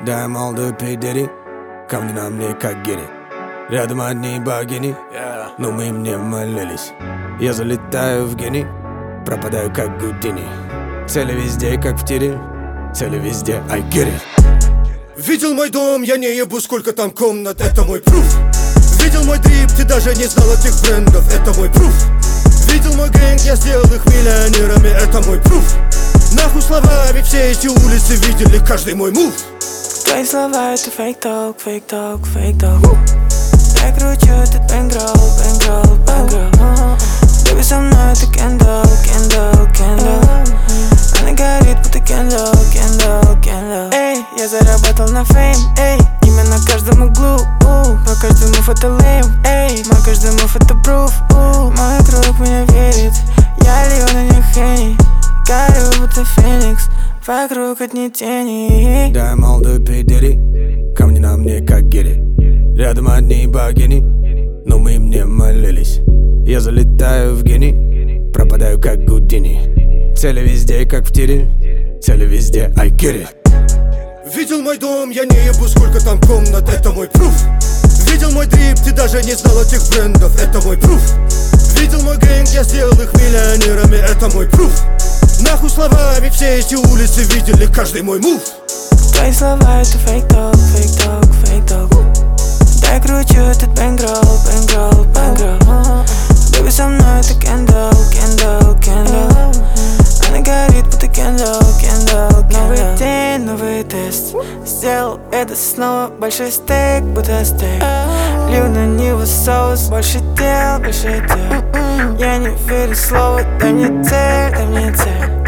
Да, молодой пидери, камни на мне как гири. Рядом одни богини, но мы им не молились. Я залетаю в гений, пропадаю как Гудини. Цели везде, как в тире, цели везде, I get it. Видел мой дом, я не ебу, сколько там комнат, это мой пруф. Видел мой дрип, ты даже не знал этих брендов, это мой пруф. Видел мой гэнг, я сделал их миллионерами, это мой пруф. Нахуй слова, ведь все эти улицы видели каждый мой мув. Твои слова это фейк-ток, фейк-ток, фейк-ток. Я кручу этот бэнгролл, бэнгролл, бэнгролл. Baby, со мной это кендалл, кендалл, кендалл. Она горит, будто кендалл, кендалл, кендалл. Эй, я заработал на фейм, эй. Имя на каждом углу, мой каждый мув это лейм, эй. Мой каждый мув это пруф, мой круг меня верит. Я лью на них хени, горю, будто феникс. Вокруг одни тени. Да, молодой пидери, камни на мне как гири. Рядом одни богини, но мы им не молились. Я залетаю в гений, пропадаю как Гудини. Цели везде, как в тире, цели везде, I get it. Видел мой дом, я не ебу, сколько там комнат, это мой пруф. Видел мой дрип, ты даже не знал этих брендов, это мой пруф. Видел мой гэнг, я сделал их миллионерами, это мой пруф. Нахуй слова, ведь все эти улицы видели каждый мой мув. Твои слова это фейк-ток, фейк-ток, фейк-ток. Я кручу этот бэнгролл, бэнгролл, бэнгролл. Baby, со мной это кендалл, кендалл, кендалл. Она горит, будто кендалл, кендалл, кендалл. Новый день, новый тест. Сделал это снова, большой стейк, будто стейк. Лью на него соус, больше дел, больше дел. Я не верю слову, дай мне цель, дай мне цель.